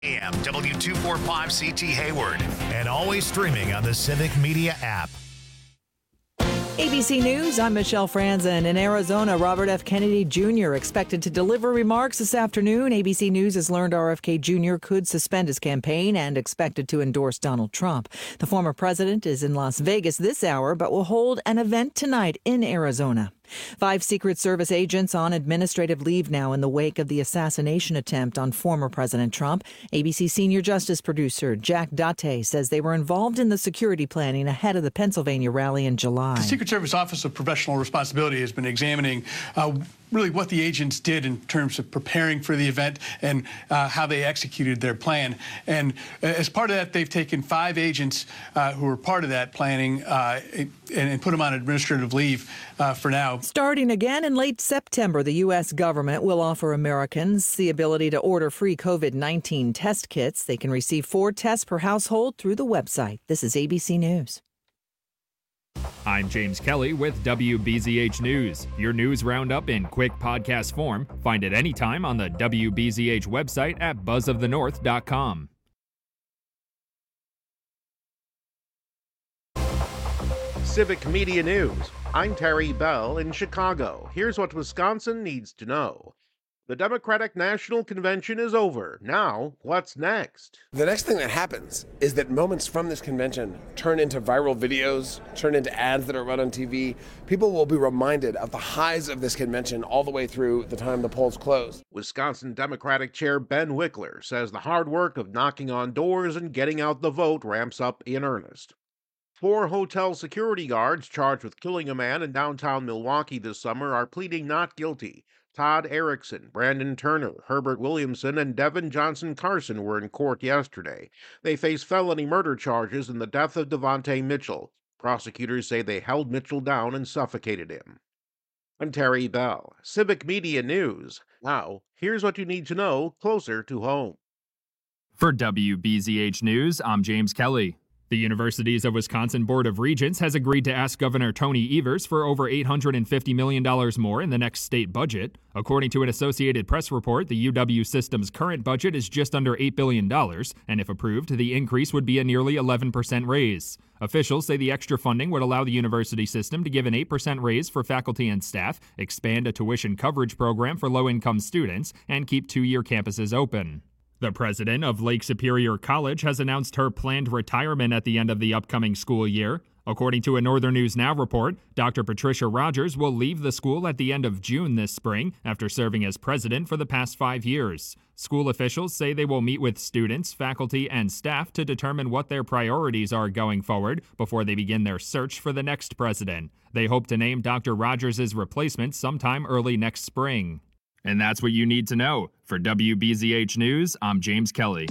AM W245CT Hayward, and always streaming on the Civic Media app. ABC News, I'm Michelle Franzen. In Arizona, Robert F. Kennedy Jr. expected to deliver remarks this afternoon. ABC News has learned RFK Jr. could suspend his campaign and expected to endorse Donald Trump. The former president is in Las Vegas this hour, but will hold an event tonight in Arizona. 5 Secret Service agents on administrative leave now in the wake of the assassination attempt on former President Trump. ABC senior justice producer Jack Date says they were involved in the security planning ahead of the Pennsylvania rally in July. The Secret Service Office of Professional Responsibility has been examining really what the agents did in terms of preparing for the event and how they executed their plan. And as part of that, they've taken 5 agents who were part of that planning and put them on administrative leave for now. Starting again in late September, the U.S. government will offer Americans the ability to order free COVID-19 test kits. They can receive 4 tests per household through the website. This is ABC News. I'm James Kelly with WBZH News. Your news roundup in quick podcast form. Find it anytime on the WBZH website at buzzofthenorth.com. Civic Media News. I'm Terry Bell in Chicago. Here's what Wisconsin needs to know. The Democratic National Convention is over. Now, what's next? The next thing that happens is that moments from this convention turn into viral videos, turn into ads that are run on TV. People will be reminded of the highs of this convention all the way through the time the polls close. Wisconsin Democratic Chair Ben Wickler says the hard work of knocking on doors and getting out the vote ramps up in earnest. 4 hotel security guards charged with killing a man in downtown Milwaukee this summer are pleading not guilty. Todd Erickson, Brandon Turner, Herbert Williamson, and Devin Johnson Carson were in court yesterday. They face felony murder charges in the death of Devontae Mitchell. Prosecutors say they held Mitchell down and suffocated him. I'm Terry Bell, Civic Media News. Now, here's what you need to know closer to home. For WBZH News, I'm James Kelly. The Universities of Wisconsin Board of Regents has agreed to ask Governor Tony Evers for over $850 million more in the next state budget. According to an Associated Press report, the UW system's current budget is just under $8 billion, and if approved, the increase would be a nearly 11% raise. Officials say the extra funding would allow the university system to give an 8% raise for faculty and staff, expand a tuition coverage program for low-income students, and keep 2-year campuses open. The president of Lake Superior College has announced her planned retirement at the end of the upcoming school year. According to a Northern News Now report, Dr. Patricia Rogers will leave the school at the end of June this spring after serving as president for the past 5 years. School officials say they will meet with students, faculty, and staff to determine what their priorities are going forward before they begin their search for the next president. They hope to name Dr. Rogers' replacement sometime early next spring. And that's what you need to know. For WBZH News, I'm James Kelly.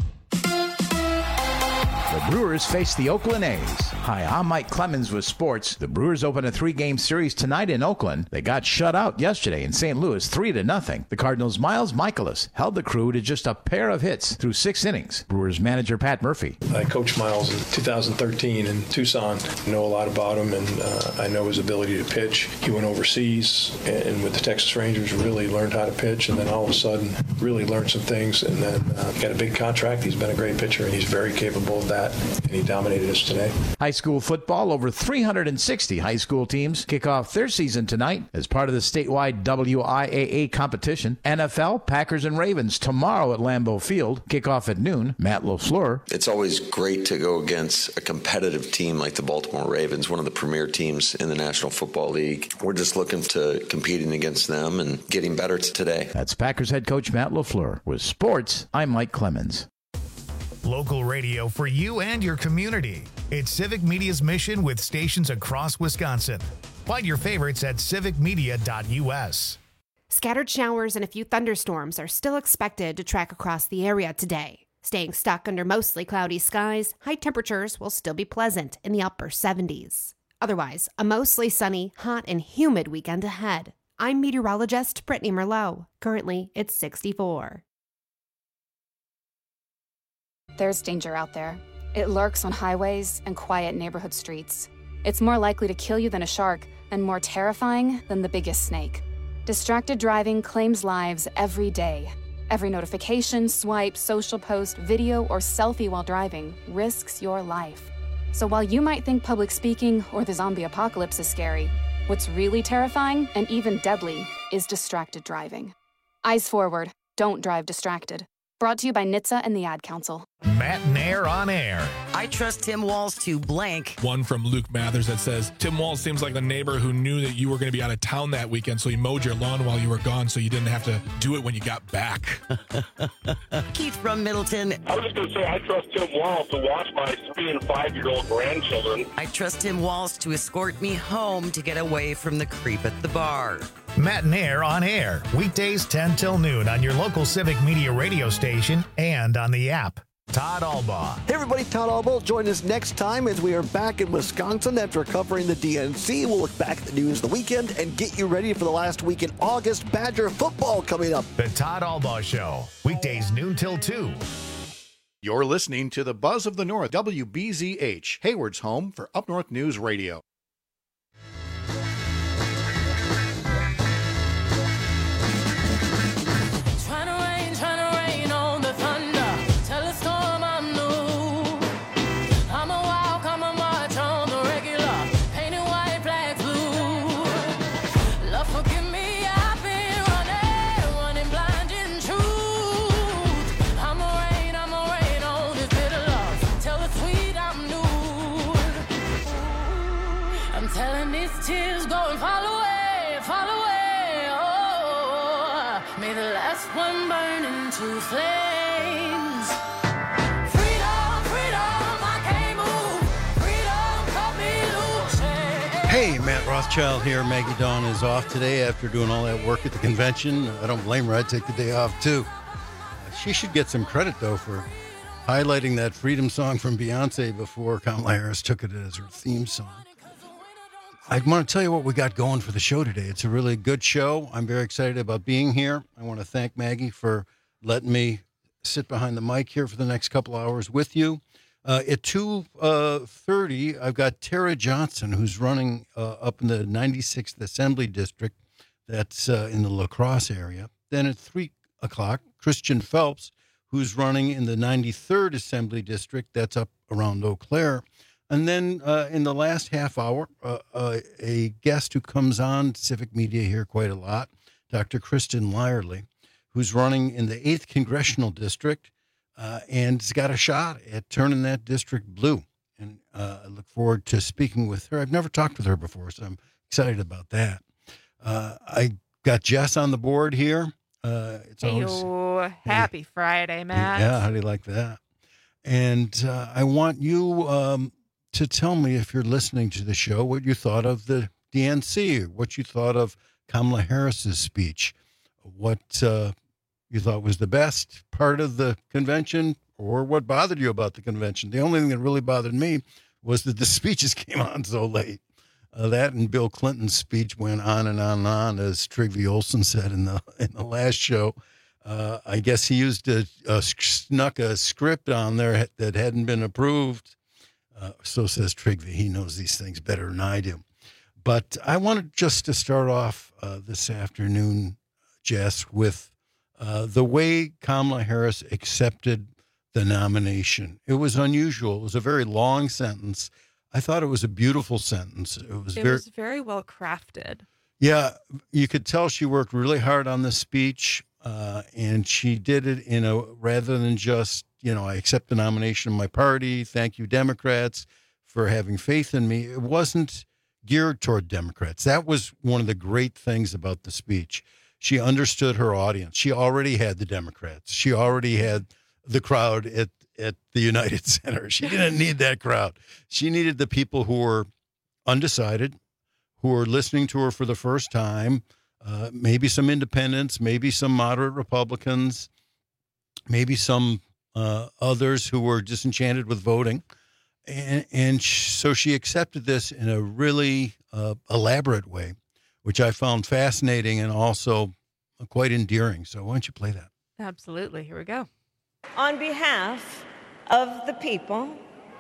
The Brewers face the Oakland A's. Hi, I'm Mike Clemens with sports. The Brewers open a 3-game series tonight in Oakland. They got shut out yesterday in St. Louis 3-0. The Cardinals' Miles Michaelis held the crew to just a pair of hits through 6 innings. Brewers manager Pat Murphy. I coached Miles in 2013 in Tucson. I know a lot about him, and I know his ability to pitch. He went overseas and with the Texas Rangers really learned how to pitch, and then all of a sudden really learned some things, and then got a big contract. He's been a great pitcher, and he's very capable of that, and he dominated us today. High school football, over 360 high school teams kick off their season tonight as part of the statewide WIAA competition. NFL, Packers, and Ravens tomorrow at Lambeau Field. Kickoff at noon. Matt LaFleur. It's always great to go against a competitive team like the Baltimore Ravens, one of the premier teams in the National Football League. We're just looking to competing against them and getting better today. That's Packers head coach Matt LaFleur. With sports, I'm Mike Clemens. Local radio for you and your community. It's Civic Media's mission with stations across Wisconsin. Find your favorites at civicmedia.us. Scattered showers and a few thunderstorms are still expected to track across the area today. Staying stuck under mostly cloudy skies, high temperatures will still be pleasant in the upper 70s. Otherwise, a mostly sunny, hot, and humid weekend ahead. I'm meteorologist Brittany Merlot. Currently, it's 64. There's danger out there. It lurks on highways and quiet neighborhood streets. It's more likely to kill you than a shark and more terrifying than the biggest snake. Distracted driving claims lives every day. Every notification, swipe, social post, video, or selfie while driving risks your life. So while you might think public speaking or the zombie apocalypse is scary, what's really terrifying and even deadly is distracted driving. Eyes forward. Don't drive distracted. Brought to you by NHTSA and the Ad Council. Matt Nair on air. I trust Tim Walz to blank. One from Luke Mathers that says, Tim Walz seems like the neighbor who knew that you were going to be out of town that weekend, so he mowed your lawn while you were gone so you didn't have to do it when you got back. Keith from Middleton. I was just going to say, I trust Tim Walz to watch my 3- and 5-year-old grandchildren. I trust Tim Walz to escort me home to get away from the creep at the bar. Matt Nair on air. Weekdays 10 till noon on your local Civic Media radio station and on the app. Todd Albaugh. Hey everybody, Todd Albaugh. Join us next time as we are back in Wisconsin after covering the DNC. We'll look back at the news of the weekend and get you ready for the last week in August. Badger football coming up. The Todd Albaugh Show. Weekdays noon till 2. You're listening to the Buzz of the North, WBZH, Hayward's home for Up North News Radio. Tears go and fall away, oh, may the last one burn into flames. Freedom, freedom, I can't move, freedom, cut me loose. Hey, Matt Rothschild here. Maggie Dawn is off today after doing all that work at the convention. I don't blame her. I'd take the day off, too. She should get some credit, though, for highlighting that freedom song from Beyonce before Kamala Harris took it as her theme song. I want to tell you what we got going for the show today. It's a really good show. I'm very excited about being here. I want to thank Maggie for letting me sit behind the mic here for the next couple hours with you. At 2:30, I've got Tara Johnson, who's running up in the 96th Assembly District. That's in the La Crosse area. Then at 3 o'clock, Christian Phelps, who's running in the 93rd Assembly District. That's up around Eau Claire. And then in the last half hour, a guest who comes on Civic Media here quite a lot, Dr. Kristen Lyerly, who's running in the 8th Congressional District and has got a shot at turning that district blue. And I look forward to speaking with her. I've never talked with her before, so I'm excited about that. I got Jess on the board here. It's always happy Friday, Matt. Yeah, how do you like that? And I want you to tell me, if you're listening to the show, what you thought of the DNC, what you thought of Kamala Harris's speech, what you thought was the best part of the convention, or what bothered you about the convention. The only thing that really bothered me was that the speeches came on so late. That and Bill Clinton's speech went on and on and on, as Trygve Olsen said in the last show. I guess he snuck a script on there that hadn't been approved. So says Trygve. He knows these things better than I do. But I wanted just to start off this afternoon, Jess, with the way Kamala Harris accepted the nomination. It was unusual. It was a very long sentence. I thought it was a beautiful sentence. It was very well crafted. Yeah, you could tell she worked really hard on the speech, and she did it rather than just, I accept the nomination of my party. Thank you, Democrats, for having faith in me. It wasn't geared toward Democrats. That was one of the great things about the speech. She understood her audience. She already had the Democrats. She already had the crowd at the United Center. She didn't need that crowd. She needed the people who were undecided, who were listening to her for the first time, maybe some independents, maybe some moderate Republicans, maybe some others who were disenchanted with voting. And so she accepted this in a really elaborate way, which I found fascinating and also quite endearing. So why don't you play that? Absolutely. Here we go. On behalf of the people,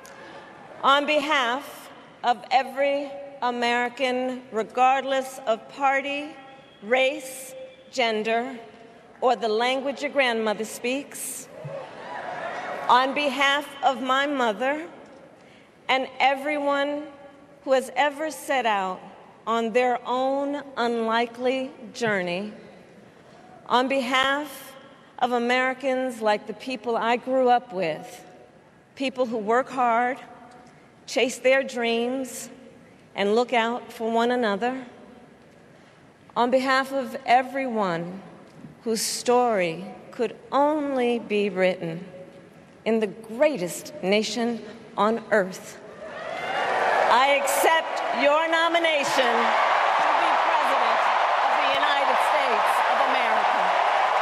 on behalf of every American, regardless of party, race, gender, or the language your grandmother speaks, on behalf of my mother and everyone who has ever set out on their own unlikely journey, on behalf of Americans like the people I grew up with, people who work hard, chase their dreams, and look out for one another, on behalf of everyone whose story could only be written in the greatest nation on earth, I accept your nomination to be President of the United States of America.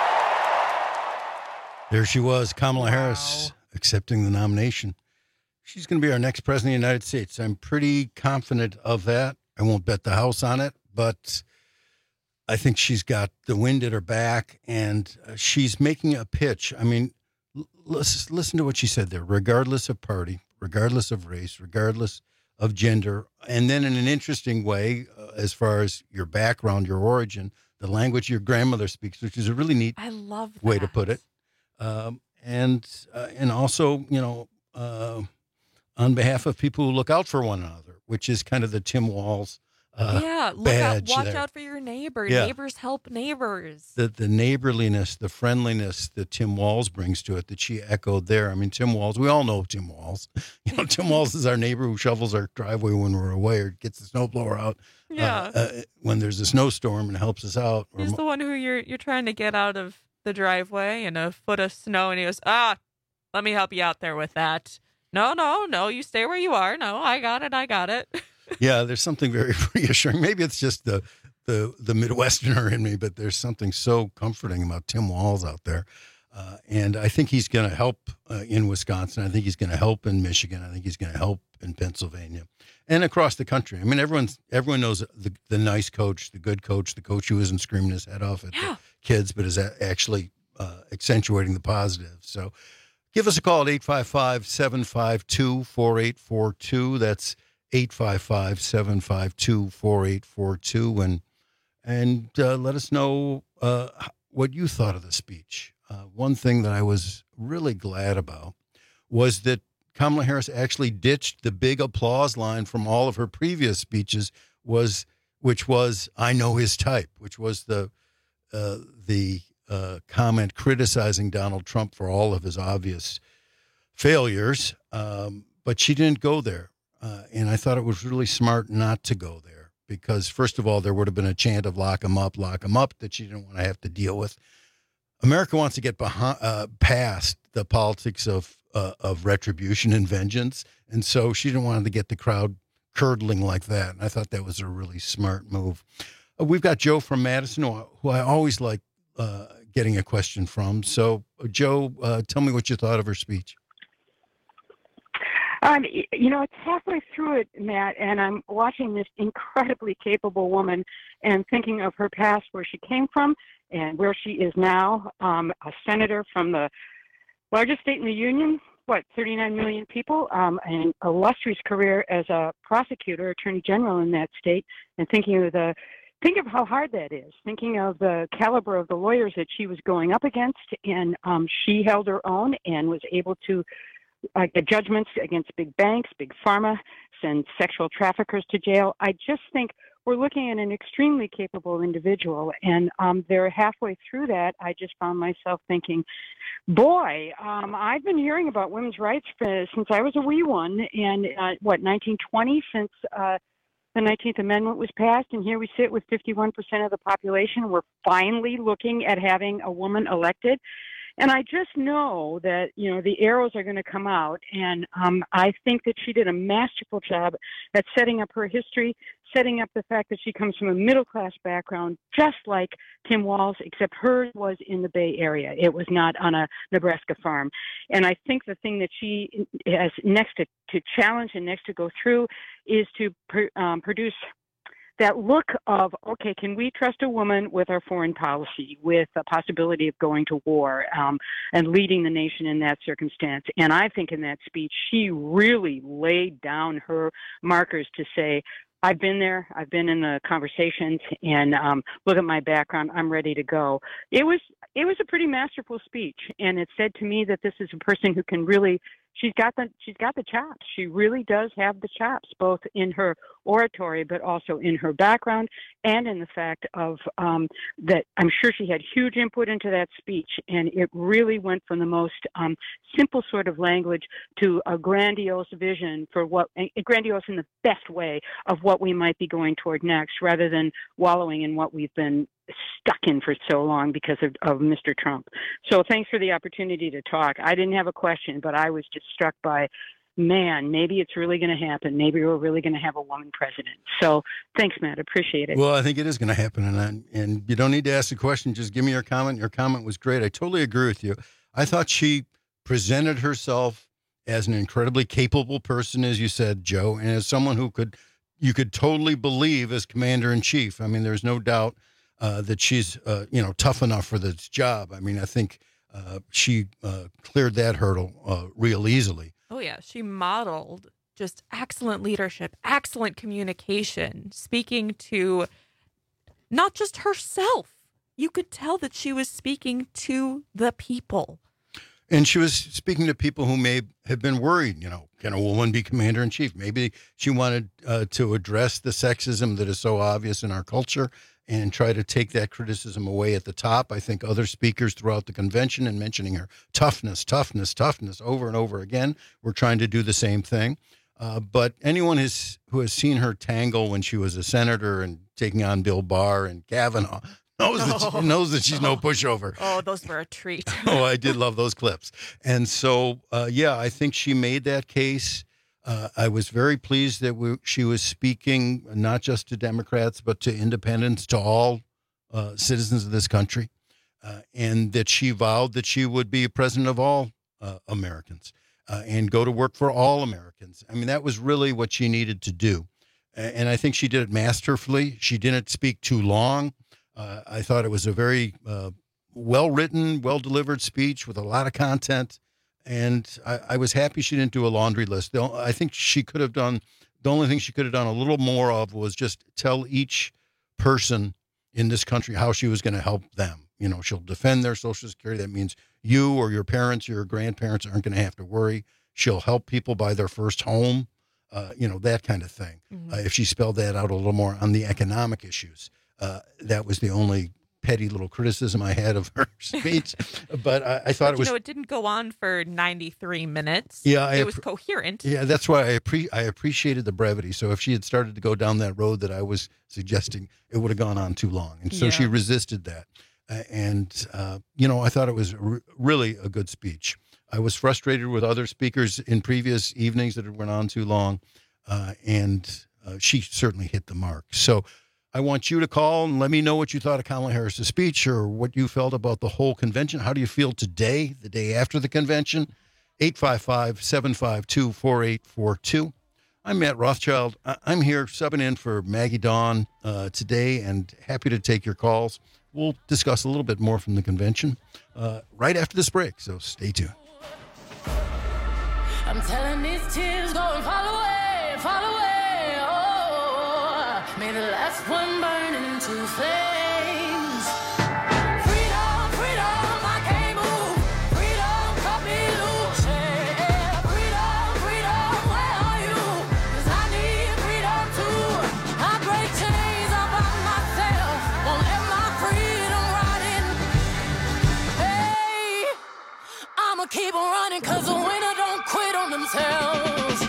There she was, Kamala Harris, accepting the nomination. She's going to be our next president of the United States. I'm pretty confident of that. I won't bet the house on it, but I think she's got the wind at her back, and she's making a pitch. I mean, listen to what she said there. Regardless of party, regardless of race, regardless of gender, and then in an interesting way, as far as your background, your origin, the language your grandmother speaks, which is a really neat way to put it. And also, you know, on behalf of people who look out for one another, which is kind of the Tim Walz badge. Watch out for your neighbor. Yeah. Neighbors help neighbors. The neighborliness, the friendliness that Tim Walz brings to it, that she echoed there. I mean, Tim Walz, we all know Tim Walz. You know, Tim Walz is our neighbor who shovels our driveway when we're away or gets the snowblower out when there's a snowstorm and helps us out. He's the one who you're trying to get out of the driveway in a foot of snow, and he goes, let me help you out there with that. No, you stay where you are. No, I got it. Yeah, there's something very reassuring. Maybe it's just the Midwesterner in me, but there's something so comforting about Tim Walz out there. And I think he's going to help in Wisconsin. I think he's going to help in Michigan. I think he's going to help in Pennsylvania and across the country. I mean, everyone knows the nice coach, the good coach, the coach who isn't screaming his head off at the kids, but is actually accentuating the positive. So give us a call at 855-752-4842. That's 855-752-4842. And let us know what you thought of the speech. One thing that I was really glad about was that Kamala Harris actually ditched the big applause line from all of her previous speeches, which was "I know his type," which was the comment criticizing Donald Trump for all of his obvious failures. But she didn't go there, and I thought it was really smart not to go there because, first of all, there would have been a chant of lock him up," that she didn't want to have to deal with. America wants to get past the politics of retribution and vengeance, and so she didn't want to get the crowd curdling like that. And I thought that was a really smart move. We've got Joe from Madison, who I always like getting a question from. So, Joe, tell me what you thought of her speech. It's halfway through it, Matt, and I'm watching this incredibly capable woman and thinking of her past, where she came from and where she is now, a senator from the largest state in the union, 39 million people, an illustrious career as a prosecutor, attorney general in that state, and think of how hard that is, thinking of the caliber of the lawyers that she was going up against, and she held her own and was able to get judgments against big banks, big pharma, send sexual traffickers to jail. I just think we're looking at an extremely capable individual, and they're halfway through that. I just found myself thinking, boy, I've been hearing about women's rights since I was a wee one, and 1920, since the 19th Amendment was passed, and here we sit with 51% of the population. We're finally looking at having a woman elected. And I just know that, the arrows are going to come out. And I think that she did a masterful job at setting up her history, setting up the fact that she comes from a middle-class background, just like Tim Walz, except hers was in the Bay Area. It was not on a Nebraska farm. And I think the thing that she has next to challenge and next to go through is to produce that look of, okay, can we trust a woman with our foreign policy, with a possibility of going to war and leading the nation in that circumstance? And I think in that speech, she really laid down her markers to say, I've been there. I've been in the conversations, and look at my background. I'm ready to go. It was a pretty masterful speech, and it said to me that this is a person who can really. She's got the chops. She really does have the chops, both in her oratory, but also in her background, and in the fact of that I'm sure she had huge input into that speech, and it really went from the most simple sort of language to a grandiose vision for grandiose in the best way of what we might be going toward next, rather than wallowing in what we've been stuck in for so long because of Mr. Trump. So thanks for the opportunity to talk. I didn't have a question, but I was just struck by, man, maybe it's really going to happen. Maybe we're really going to have a woman president. So thanks, Matt. Appreciate it. Well, I think it is going to happen. And you don't need to ask the question. Just give me your comment. Your comment was great. I totally agree with you. I thought she presented herself as an incredibly capable person, as you said, Joe, and as someone you could totally believe as commander-in-chief. I mean, there's no doubt that she's, tough enough for this job. I mean, I think she cleared that hurdle real easily. Oh, yeah. She modeled just excellent leadership, excellent communication, speaking to not just herself. You could tell that she was speaking to the people. And she was speaking to people who may have been worried, can a woman be commander-in-chief? Maybe she wanted to address the sexism that is so obvious in our culture and try to take that criticism away at the top. I think other speakers throughout the convention, and mentioning her toughness over and over again, were trying to do the same thing. But anyone who has seen her tangle when she was a senator and taking on Bill Barr and Kavanaugh knows that she's no pushover. Oh, those were a treat. Oh, I did love those clips. And so, I think she made that case. I was very pleased that she was speaking not just to Democrats, but to independents, to all citizens of this country, and that she vowed that she would be a president of all Americans and go to work for all Americans. I mean, that was really what she needed to do. And I think she did it masterfully. She didn't speak too long. I thought it was a very well-written, well-delivered speech with a lot of content. And I was happy she didn't do a laundry list. I think she could have done, the only thing she could have done a little more of was just tell each person in this country how she was going to help them. She'll defend their Social Security. That means you or your parents or your grandparents aren't going to have to worry. She'll help people buy their first home, that kind of thing. Mm-hmm. If she spelled that out a little more on the economic issues, that was the only petty little criticism I had of her speech, but I thought it was. It didn't go on for 93 minutes. Yeah, it was coherent. Yeah, that's why I appreciated the brevity. So if she had started to go down that road that I was suggesting, it would have gone on too long, and so she resisted that. I thought it was really a good speech. I was frustrated with other speakers in previous evenings that had went on too long, and she certainly hit the mark. So I want you to call and let me know what you thought of Kamala Harris's speech, or what you felt about the whole convention. How do you feel today, the day after the convention? 855-752-4842. I'm Matt Rothschild. I'm here subbing in for Maggie Dawn today, and happy to take your calls. We'll discuss a little bit more from the convention right after this break, so stay tuned. I'm telling these tears go and fall away. May the last one burn into flames. Freedom, freedom, I can't move. Freedom, cut me loose. Yeah. Freedom, freedom, where are you? 'Cause I need freedom too. I break chains all by myself. Won't let my freedom rot in. Hey, I'ma keep on running 'cause the winner don't quit on themselves.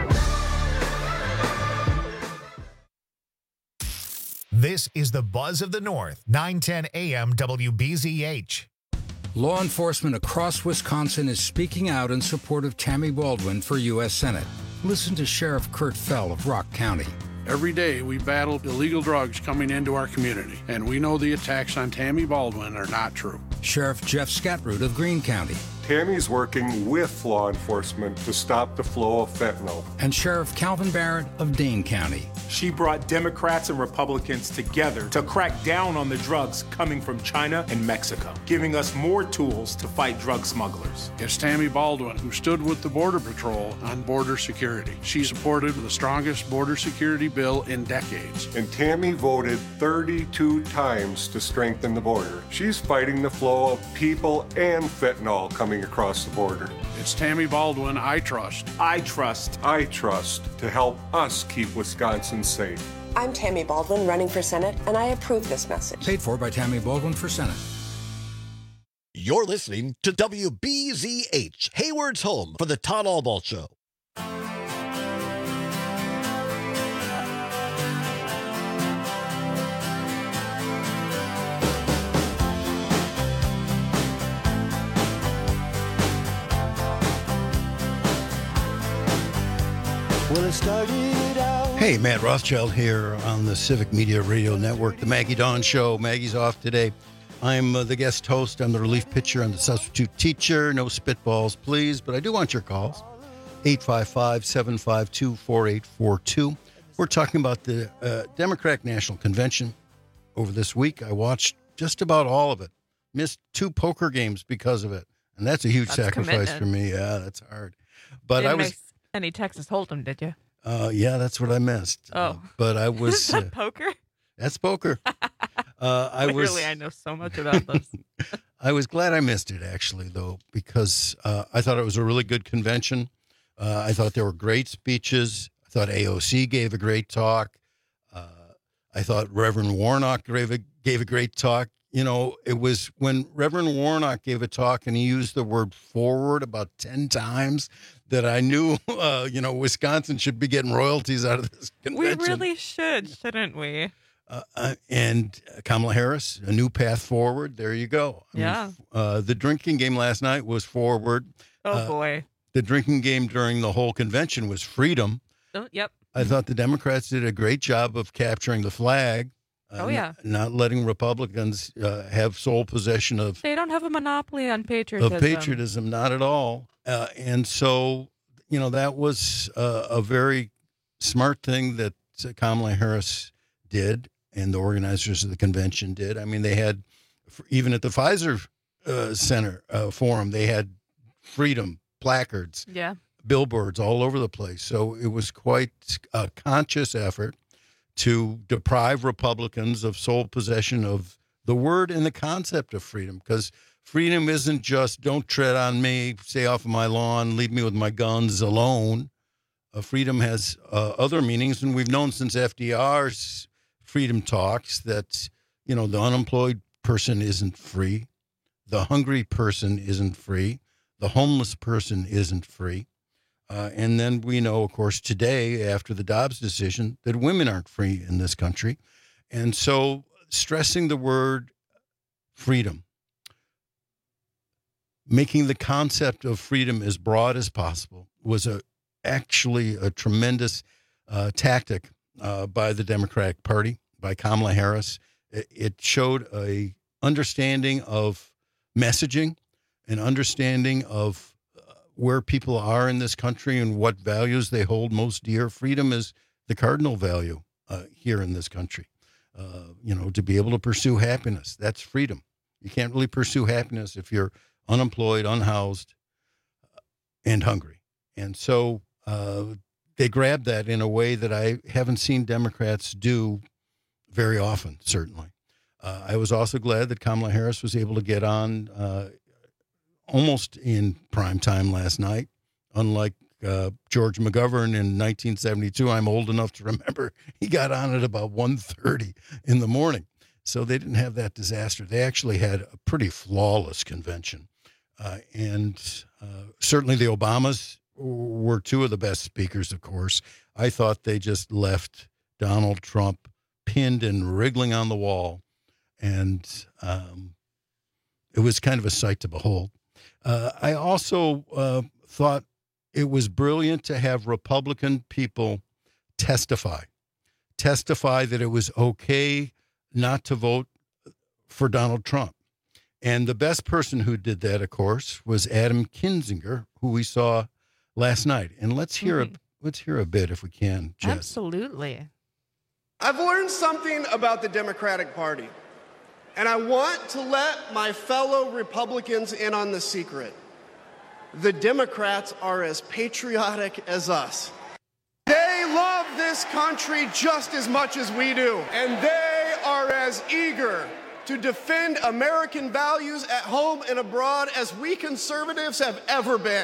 This is the Buzz of the North, 910 AM WBZH. Law enforcement across Wisconsin is speaking out in support of Tammy Baldwin for U.S. Senate. Listen to Sheriff Kurt Fell of Rock County. Every day we battle illegal drugs coming into our community, and we know the attacks on Tammy Baldwin are not true. Sheriff Jeff Scatroot of Greene County. Tammy's working with law enforcement to stop the flow of fentanyl. And Sheriff Calvin Barrett of Dane County. She brought Democrats and Republicans together to crack down on the drugs coming from China and Mexico, giving us more tools to fight drug smugglers. It's Tammy Baldwin, who stood with the Border Patrol on border security. She supported the strongest border security bill in decades. And Tammy voted 32 times to strengthen the border. She's fighting the flow of people and fentanyl coming across the border. It's Tammy Baldwin I trust. I trust. I trust to help us keep Wisconsin safe. I'm Tammy Baldwin, running for Senate, and I approve this message. Paid for by Tammy Baldwin for Senate. You're listening to WBZH, Hayward's home for the Todd Albaugh Show. Well, it started out. Hey, Matt Rothschild here on the Civic Media Radio Network, the Maggie Dawn Show. Maggie's off today. I'm the guest host. I'm the relief pitcher. I'm the substitute teacher. No spitballs, please. But I do want your calls. 855-752-4842. We're talking about the Democratic National Convention over this week. I watched just about all of it. Missed 2 poker games because of it. And that's a huge sacrifice for me. Yeah, that's hard. But Didn't I was... miss any Texas Hold'em, did you? Yeah, that's what I missed. Oh. But I was... Is that poker? That's poker. I know so much about this. I was glad I missed it, actually, though, because I thought it was a really good convention. I thought there were great speeches. I thought AOC gave a great talk. I thought Reverend Warnock gave a great talk. You know, it was when Reverend Warnock gave a talk and he used the word forward about 10 times that I knew, Wisconsin should be getting royalties out of this convention. We really should, shouldn't we? And Kamala Harris, a new path forward. There you go. The drinking game last night was forward. Oh, boy. The drinking game during the whole convention was freedom. Oh, yep. I thought the Democrats did a great job of capturing the flag. Not letting Republicans have sole possession of... They don't have a monopoly on patriotism. Of patriotism, not at all. And so, that was a very smart thing that Kamala Harris did and the organizers of the convention did. I mean, they had, even at the Pfizer Center Forum, they had freedom placards, billboards all over the place. So it was quite a conscious effort to deprive Republicans of sole possession of the word and the concept of freedom, because freedom isn't just don't tread on me, stay off of my lawn, leave me with my guns alone. Freedom has other meanings, and we've known since FDR's freedom talks that, the unemployed person isn't free, the hungry person isn't free, the homeless person isn't free. And then we know, of course, today, after the Dobbs decision, that women aren't free in this country. And so stressing the word freedom, making the concept of freedom as broad as possible was actually a tremendous tactic by the Democratic Party, by Kamala Harris. It showed a understanding of messaging, an understanding of where people are in this country and what values they hold most dear. Freedom is the cardinal value here in this country. To be able to pursue happiness, that's freedom. You can't really pursue happiness if you're unemployed, unhoused, and hungry. And so they grabbed that in a way that I haven't seen Democrats do very often, certainly. I was also glad that Kamala Harris was able to get on almost in prime time last night, unlike George McGovern in 1972. I'm old enough to remember he got on at about 1:30 in the morning. So they didn't have that disaster. They actually had a pretty flawless convention. And certainly the Obamas were 2 of the best speakers, of course. I thought they just left Donald Trump pinned and wriggling on the wall. And it was kind of a sight to behold. I also thought it was brilliant to have Republican people testify that it was okay not to vote for Donald Trump. And the best person who did that, of course, was Adam Kinzinger, who we saw last night. And let's hear a bit if we can, Jess. Absolutely. I've learned something about the Democratic Party, and I want to let my fellow Republicans in on the secret. The Democrats are as patriotic as us. They love this country just as much as we do, and they are as eager to defend American values at home and abroad as we conservatives have ever been.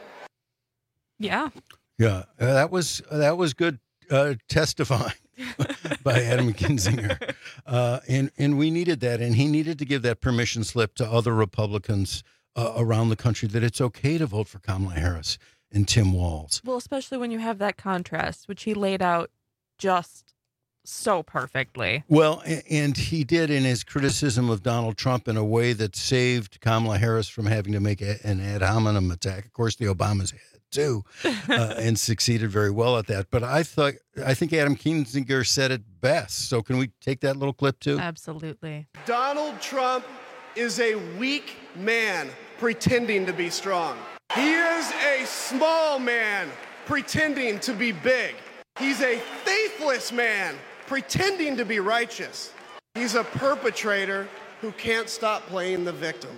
Yeah. Yeah, that was good testifying by Adam Kinzinger. And we needed that, and he needed to give that permission slip to other Republicans around the country that it's okay to vote for Kamala Harris and Tim Walz. Well, especially when you have that contrast, which he laid out just so perfectly. Well, and he did in his criticism of Donald Trump in a way that saved Kamala Harris from having to make an ad hominem attack. Of course, the Obamas had too, and succeeded very well at that. But I think Adam Kinzinger said it best. So can we take that little clip too? Absolutely. Donald Trump is a weak man pretending to be strong. He is a small man pretending to be big. He's a faithless man pretending to be righteous. He's a perpetrator who can't stop playing the victim.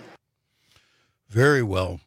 Very well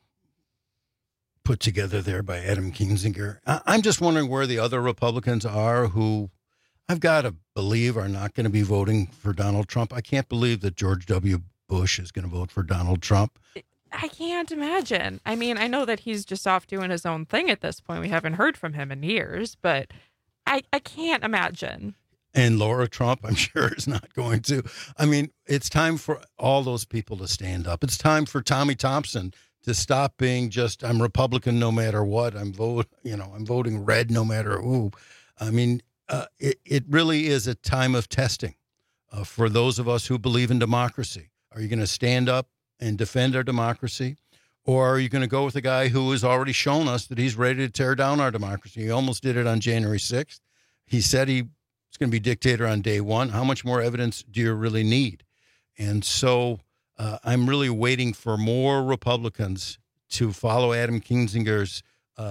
put together there by Adam Kinzinger. I'm just wondering where the other Republicans are who I've got to believe are not going to be voting for Donald Trump. I can't believe that George W. Bush is going to vote for Donald Trump. I can't imagine. I mean, I know that he's just off doing his own thing at this point. We haven't heard from him in years, but I can't imagine. And Laura Trump, I'm sure, is not going to. I mean, it's time for all those people to stand up. It's time for Tommy Thompson to stop being just, I'm Republican no matter what. I'm voting red no matter who. I mean, it really is a time of testing for those of us who believe in democracy. Are you going to stand up and defend our democracy? Or are you going to go with a guy who has already shown us that he's ready to tear down our democracy? He almost did it on January 6th. He said he was going to be dictator on day one. How much more evidence do you really need? And so I'm really waiting for more Republicans to follow Adam Kinzinger's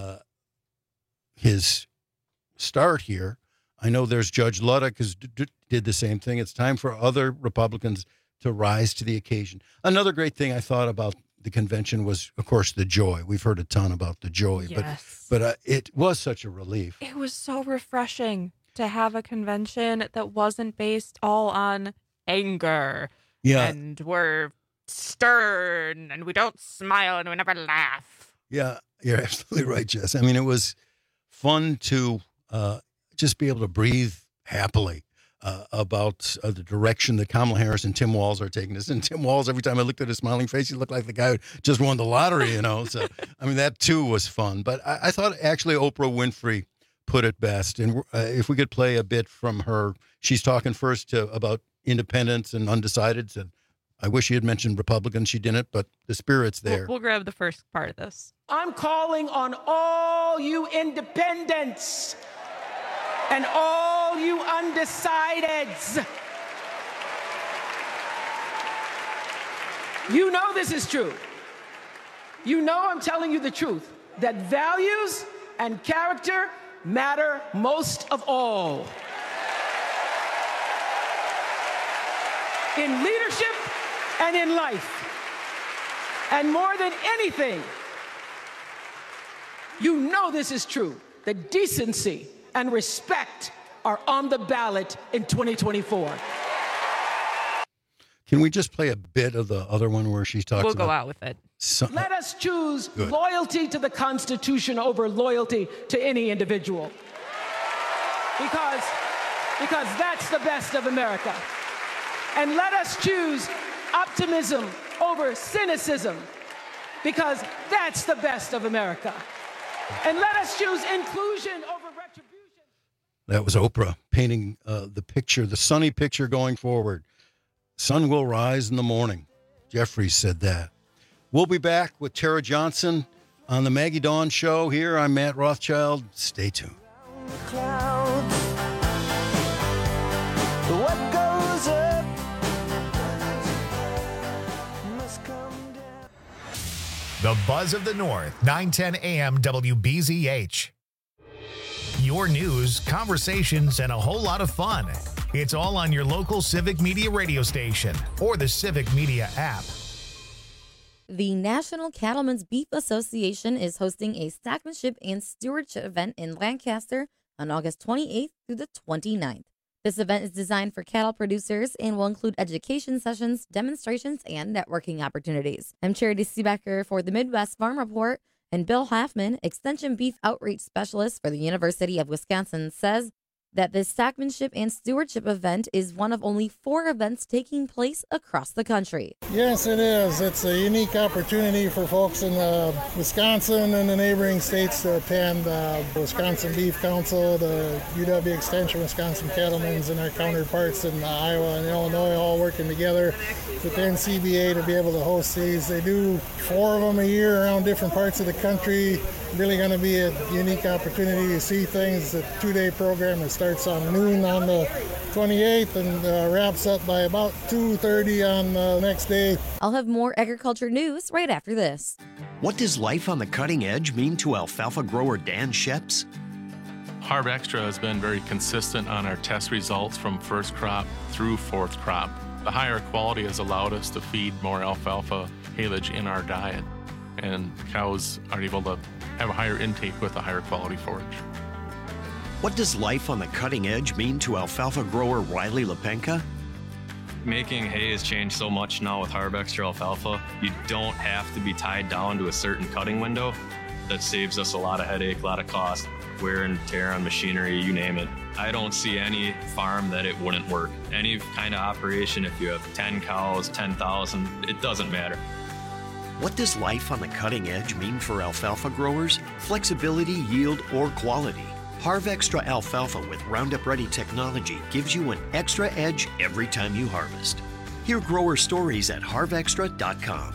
his start here. I know there's Judge Ludwig who did the same thing. It's time for other Republicans to rise to the occasion. Another great thing I thought about the convention was, of course, the joy. We've heard a ton about the joy, yes. but it was such a relief. It was so refreshing to have a convention that wasn't based all on anger. Yeah. And we're stern and we don't smile and we never laugh. Yeah, you're absolutely right, Jess. I mean, it was fun to just be able to breathe happily about the direction that Kamala Harris and Tim Walz are taking us. And Tim Walz, every time I looked at his smiling face, he looked like the guy who just won the lottery, you know. So, I mean, that too was fun. But I thought actually Oprah Winfrey put it best. And if we could play a bit from her, she's talking first about independents and undecideds. And I wish she had mentioned Republicans. She didn't, but the spirit's there. We'll grab the first part of this. I'm calling on all you independents and all you undecideds. You know this is true. You know I'm telling you the truth, that values and character matter most of all. In leadership and in life. And more than anything, you know this is true, that decency and respect are on the ballot in 2024. Can we just play a bit of the other one where she talks We'll about... go out with it. Let us choose Good. loyalty to the Constitution over loyalty to any individual. Because that's the best of America. And let us choose optimism over cynicism, because that's the best of America. And let us choose inclusion over retribution. That was Oprah painting the picture, the sunny picture going forward. Sun will rise in the morning. Jeffries said that. We'll be back with Tara Johnson on the Maggie Dawn Show. Here, I'm Matt Rothschild. Stay tuned. What goes up must The Buzz of the North, 910 AM WBZH. Your news, conversations, and a whole lot of fun. It's all on your local Civic Media radio station or the Civic Media app. The National Cattlemen's Beef Association is hosting a stockmanship and stewardship event in Lancaster on August 28th through the 29th. This event is designed for cattle producers and will include education sessions, demonstrations, and networking opportunities. I'm Charity Seebecker for the Midwest Farm Report, and Bill Hoffman, Extension Beef Outreach Specialist for the University of Wisconsin, says that this stockmanship and stewardship event is one of only 4 events taking place across the country. Yes, it is. It's a unique opportunity for folks in Wisconsin and the neighboring states to attend the Wisconsin Beef Council, the UW Extension Wisconsin Cattlemen's, and our counterparts in Iowa and Illinois all working together with the NCBA to be able to host these. They do 4 of them a year around different parts of the country. Really going to be a unique opportunity to see things. The 2-day program, it starts on noon on the 28th and wraps up by about 2:30 on the next day. I'll have more agriculture news right after this. What does life on the cutting edge mean to alfalfa grower Dan Sheps? Harv Extra has been very consistent on our test results from first crop through fourth crop. The higher quality has allowed us to feed more alfalfa haylage in our diet, and cows are able to have a higher intake with a higher quality forage. What does life on the cutting edge mean to alfalfa grower Riley Lepenka? Making hay has changed so much now with Harv Extra alfalfa. You don't have to be tied down to a certain cutting window. That saves us a lot of headache, a lot of cost, wear and tear on machinery, you name it. I don't see any farm that it wouldn't work. Any kind of operation, if you have 10 cows, 10,000, it doesn't matter. What does life on the cutting edge mean for alfalfa growers? Flexibility, yield, or quality? Harv Extra alfalfa with Roundup Ready technology gives you an extra edge every time you harvest. Hear grower stories at harvextra.com.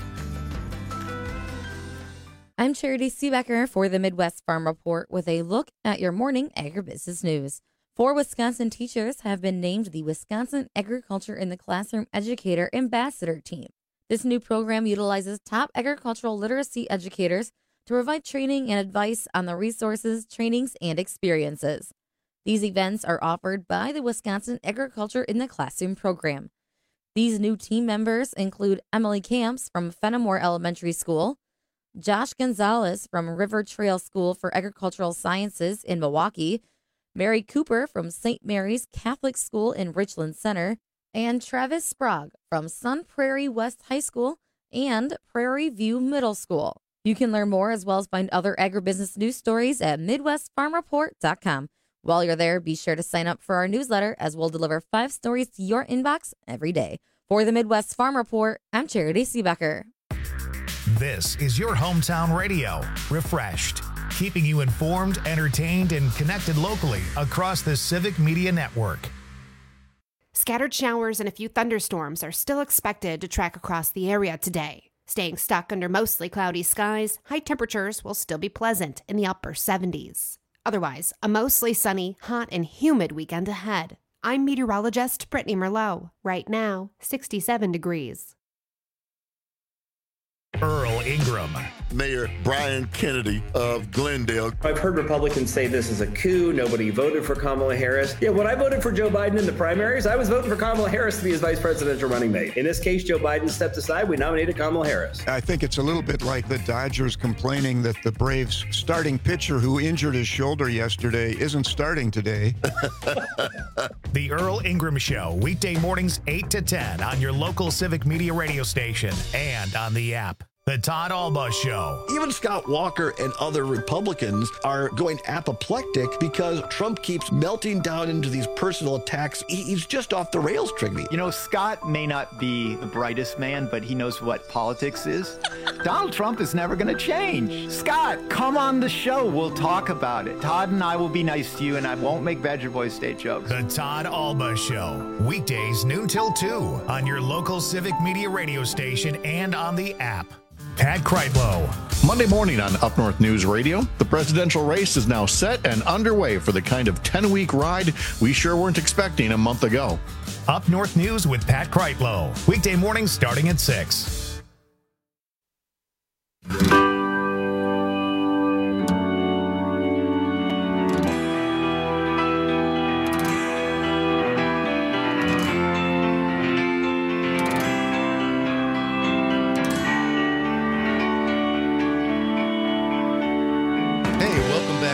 I'm Charity Seebecker for the Midwest Farm Report with a look at your morning agribusiness news. 4 Wisconsin teachers have been named the Wisconsin Agriculture in the Classroom Educator Ambassador Team. This new program utilizes top agricultural literacy educators to provide training and advice on the resources, trainings, and experiences. These events are offered by the Wisconsin Agriculture in the Classroom program. These new team members include Emily Camps from Fenimore Elementary School, Josh Gonzalez from River Trail School for Agricultural Sciences in Milwaukee, Mary Cooper from St. Mary's Catholic School in Richland Center, and Travis Sprague from Sun Prairie West High School and Prairie View Middle School. You can learn more as well as find other agribusiness news stories at MidwestFarmReport.com. While you're there, be sure to sign up for our newsletter as we'll deliver 5 stories to your inbox every day. For the Midwest Farm Report, I'm Charity Seebecker. This is your hometown radio, refreshed, keeping you informed, entertained, and connected locally across the Civic Media Network. Scattered showers and a few thunderstorms are still expected to track across the area today. Staying stuck under mostly cloudy skies, high temperatures will still be pleasant in the upper 70s. Otherwise, a mostly sunny, hot, and humid weekend ahead. I'm meteorologist Brittany Merlot. Right now, 67 degrees. Earl Ingram. Mayor Brian Kennedy of Glendale. I've heard Republicans say this is a coup. Nobody voted for Kamala Harris. Yeah, when I voted for Joe Biden in the primaries, I was voting for Kamala Harris to be his vice presidential running mate. In this case, Joe Biden stepped aside. We nominated Kamala Harris. I think it's a little bit like the Dodgers complaining that the Braves starting pitcher who injured his shoulder yesterday isn't starting today. The Earl Ingram Show, weekday mornings 8 to 10 on your local Civic Media radio station and on the app. The Todd Alba Show. Even Scott Walker and other Republicans are going apoplectic because Trump keeps melting down into these personal attacks. He's just off the rails, Trigby. You know, Scott may not be the brightest man, but he knows what politics is. Donald Trump is never going to change. Scott, come on the show. We'll talk about it. Todd and I will be nice to you, and I won't make Badger Boy State jokes. The Todd Alba Show. Weekdays noon till 2 on your local Civic Media radio station and on the app. Pat Kreitlow. Monday morning on Up North News Radio, the presidential race is now set and underway for the kind of 10-week ride we sure weren't expecting a month ago. Up North News with Pat Kreitlow. Weekday mornings starting at 6.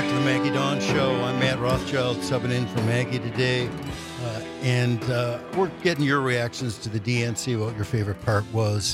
back to the Maggie Dawn Show. I'm Matt Rothschild, subbing in for Maggie today. And we're getting your reactions to the DNC, what your favorite part was.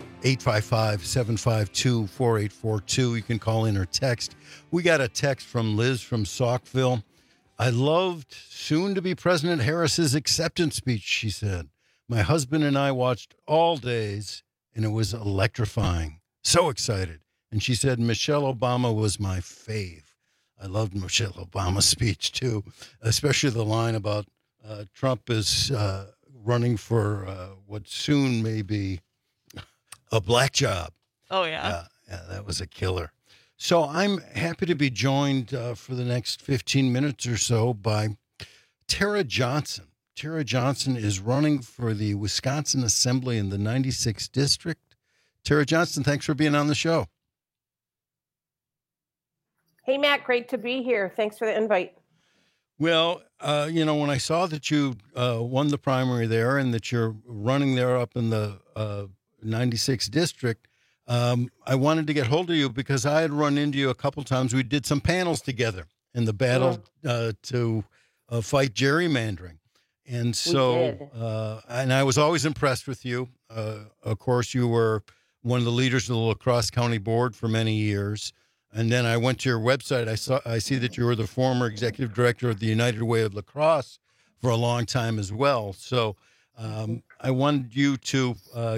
855-752-4842. You can call in or text. We got a text from Liz from Saukville. I loved soon-to-be President Harris's acceptance speech, she said. My husband and I watched all days, and it was electrifying. So excited. And she said, Michelle Obama was my fave. I loved Michelle Obama's speech, too, especially the line about Trump is running for what soon may be a black job. Oh, yeah. Yeah, that was a killer. So I'm happy to be joined for the next 15 minutes or so by Tara Johnson. Tara Johnson is running for the Wisconsin Assembly in the 96th District. Tara Johnson, thanks for being on the show. Hey, Matt, great to be here. Thanks for the invite. Well, when I saw that you won the primary there and that you're running there up in the 96th District, I wanted to get hold of you because I had run into you a couple times. We did some panels together in the battle to fight gerrymandering. And so, and I was always impressed with you. Of course, you were one of the leaders of the La Crosse County Board for many years. And then I went to your website. I see that you were the former executive director of the United Way of La Crosse for a long time as well. So I wanted you to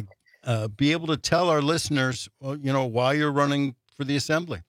be able to tell our listeners, why you're running for the assembly.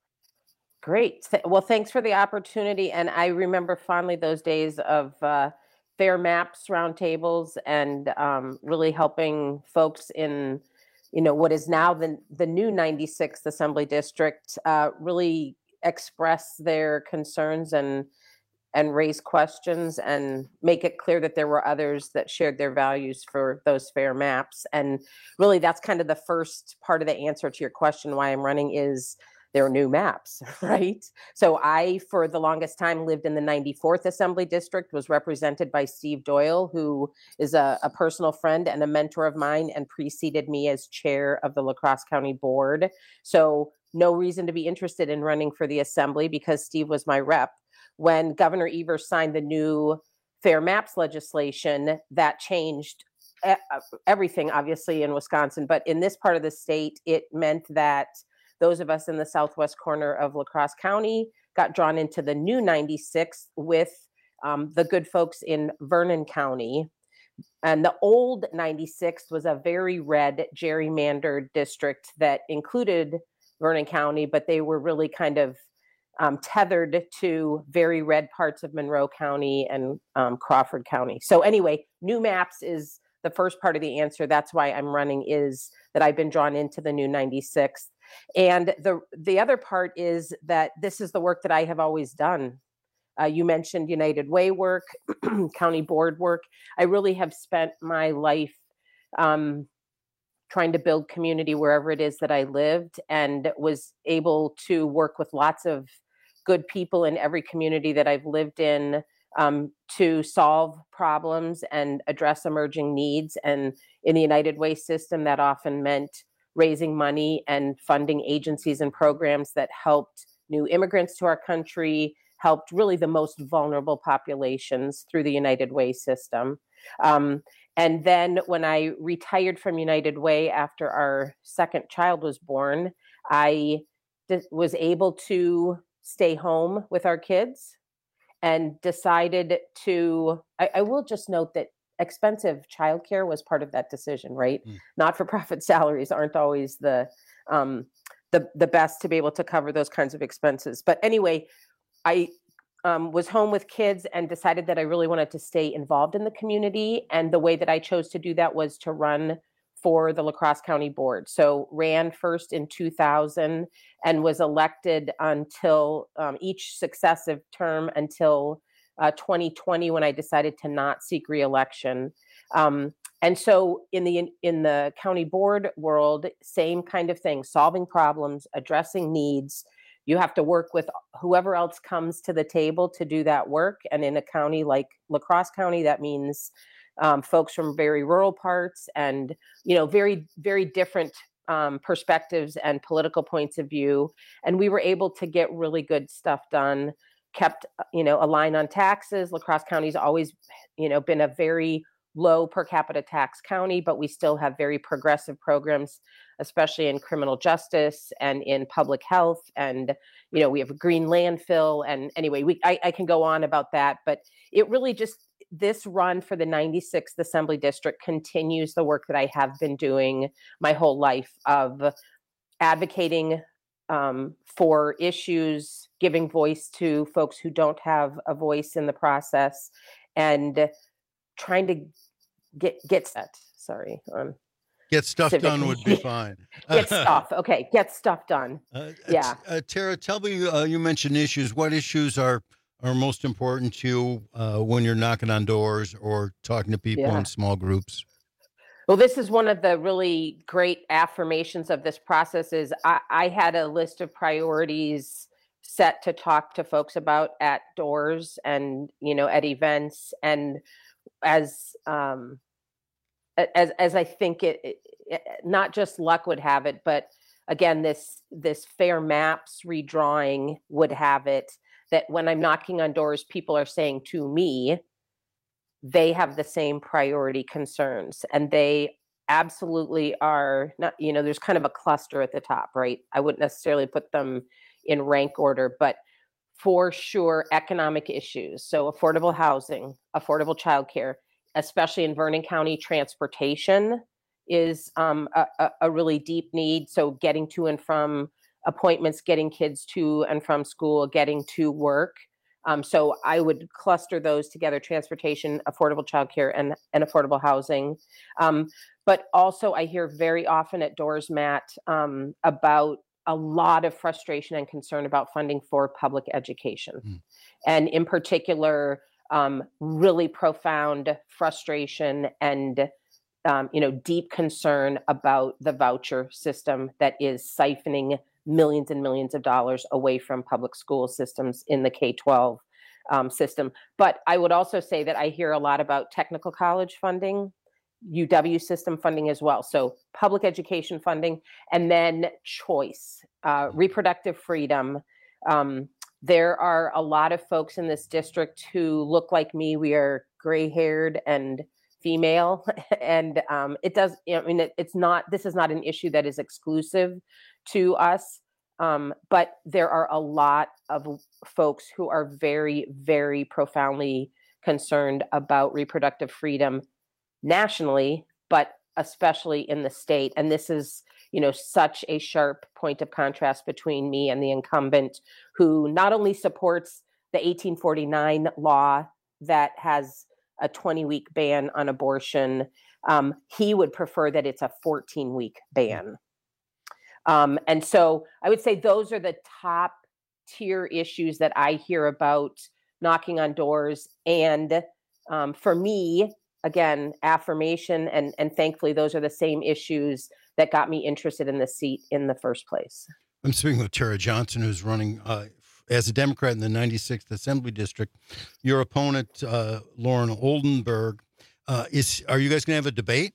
Great. Well, thanks for the opportunity. And I remember fondly those days of fair maps, roundtables, and really helping folks in what is now the new 96th Assembly District really express their concerns and raise questions and make it clear that there were others that shared their values for those fair maps. And really, that's kind of the first part of the answer to your question, why I'm running, is there are new maps, right? So I, for the longest time, lived in the 94th Assembly District, was represented by Steve Doyle, who is a personal friend and a mentor of mine and preceded me as chair of the La Crosse County Board. So no reason to be interested in running for the assembly because Steve was my rep. When Governor Evers signed the new fair maps legislation, that changed everything, obviously, in Wisconsin. But in this part of the state, it meant that those of us in the southwest corner of La Crosse County got drawn into the new 96th with the good folks in Vernon County. And the old 96th was a very red gerrymandered district that included Vernon County, but they were really kind of tethered to very red parts of Monroe County and Crawford County. So anyway, new maps is the first part of the answer. That's why I'm running, is that I've been drawn into the new 96th. And the other part is that this is the work that I have always done. You mentioned United Way work, county board work. I really have spent my life trying to build community wherever it is that I lived, and was able to work with lots of good people in every community that I've lived in to solve problems and address emerging needs. And in the United Way system, that often meant raising money and funding agencies and programs that helped new immigrants to our country, helped really the most vulnerable populations through the United Way system. And then when I retired from United Way after our second child was born, I was able to stay home with our kids and decided to, I will just note that expensive childcare was part of that decision, right? Not-for-profit salaries aren't always the best to be able to cover those kinds of expenses. But anyway, I was home with kids and decided that I really wanted to stay involved in the community. And the way that I chose to do that was to run for the La Crosse County Board. So ran first in 2000 and was elected until each successive term until 2020, when I decided to not seek re-election. And so in the county board world, same kind of thing, solving problems, addressing needs. You have to work with whoever else comes to the table to do that work. And in a county like La Crosse County, that means folks from very rural parts and, very, very different perspectives and political points of view. And we were able to get really good stuff done, kept, a line on taxes. La Crosse County's always, been a very low per capita tax county, but we still have very progressive programs, especially in criminal justice and in public health. And, we have a green landfill. And anyway, I can go on about that, but it really just, this run for the 96th Assembly District continues the work that I have been doing my whole life of advocating for issues, giving voice to folks who don't have a voice in the process, and trying to get stuff done would be fine. Get stuff done. Yeah. Tara, tell me, you mentioned issues. What issues are most important to you when you're knocking on doors or talking to people in small groups? Well, this is one of the really great affirmations of this process is I had a list of priorities set to talk to folks about at doors and, at events. And as I think it not just luck would have it, but again, this Fair Maps redrawing would have it that when I'm knocking on doors, people are saying to me, they have the same priority concerns, and they absolutely are not, there's kind of a cluster at the top, right? I wouldn't necessarily put them in rank order, but for sure, economic issues. So affordable housing, affordable childcare, especially in Vernon County, transportation is a really deep need. So getting to and from appointments, getting kids to and from school, getting to work. So I would cluster those together: transportation, affordable childcare, and affordable housing. But also I hear very often at doors, Matt, about a lot of frustration and concern about funding for public education. And in particular, really profound frustration and deep concern about the voucher system that is siphoning millions and millions of dollars away from public school systems in the K-12 system. But I would also say that I hear a lot about technical college funding, UW system funding as well. So public education funding, and then choice, reproductive freedom. There are a lot of folks in this district who look like me. We are gray-haired and female, and this is not an issue that is exclusive to us, but there are a lot of folks who are very, very profoundly concerned about reproductive freedom nationally, but especially in the state. And this is, such a sharp point of contrast between me and the incumbent, who not only supports the 1849 law that has a 20-week ban on abortion, he would prefer that it's a 14-week ban. And so I would say those are the top tier issues that I hear about knocking on doors. And for me, again, affirmation, and thankfully those are the same issues that got me interested in this seat in the first place. I'm speaking with Tara Johnson, who's running as a Democrat in the 96th Assembly District. Your opponent, Lauren Oldenburg, are you guys going to have a debate?